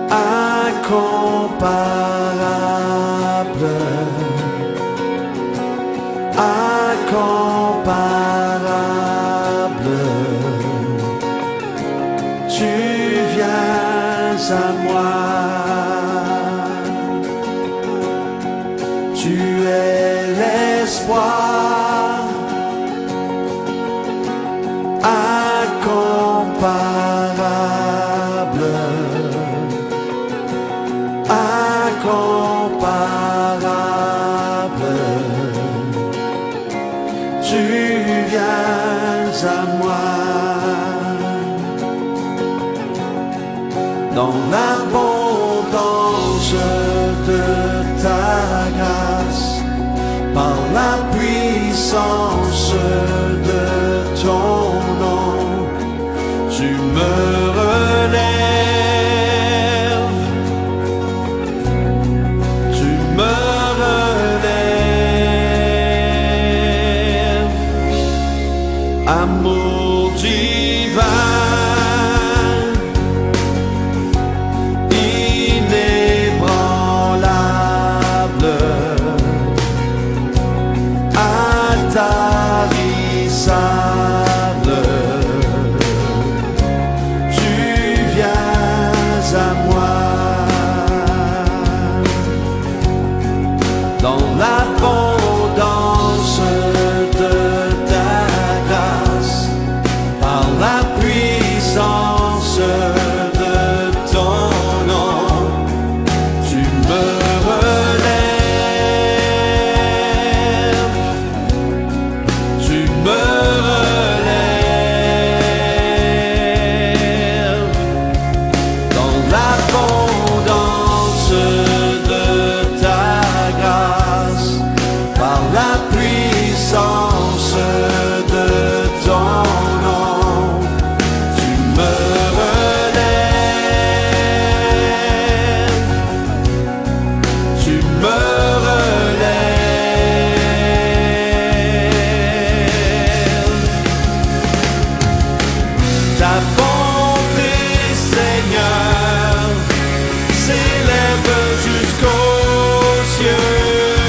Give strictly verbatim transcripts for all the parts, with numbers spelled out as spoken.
incomparable, incomparable, tu viens à moi, tu es l'espoir incomparable, incomparable, tu viens à moi. Dans l'abondance de ta grâce, par la puissance de ton nom, tu me relèves, tu me relèves, amour divin, inébranlable, intarissable, tu viens à moi. Dans l'abondance de ta grâce, par la puissance de ton nom, tu me relèves, tu me relèves. Dans l'abondance de ta grâce, par la puissance de ton nom, tu me relèves, tu me relèves. Ta bonté, Seigneur, s'élève jusqu'aux cieux.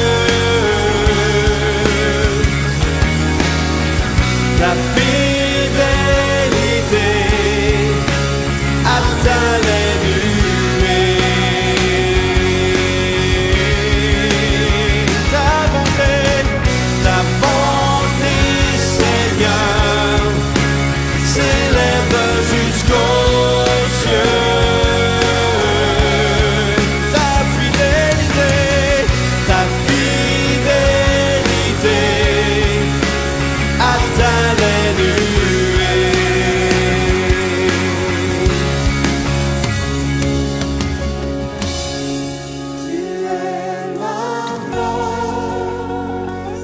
Ta fidélité atteint les nuées. Ta bonté, ta bonté, Seigneur, s'élève jusqu'aux cieux. Ta fidélité, ta fidélité atteint les nuées. Tu es ma force,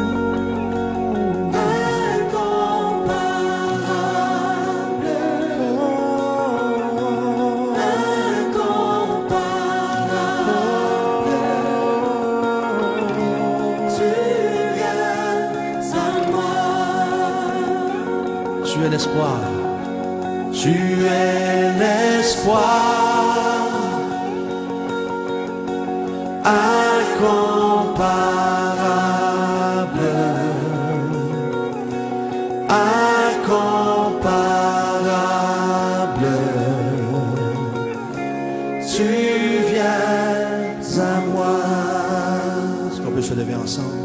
incomparable, incomparable, tu viens à moi. Tu es l'espoir, tu es l'espoir incomparable, incomparable, tu viens à moi. Est-ce qu'on peut se lever ensemble?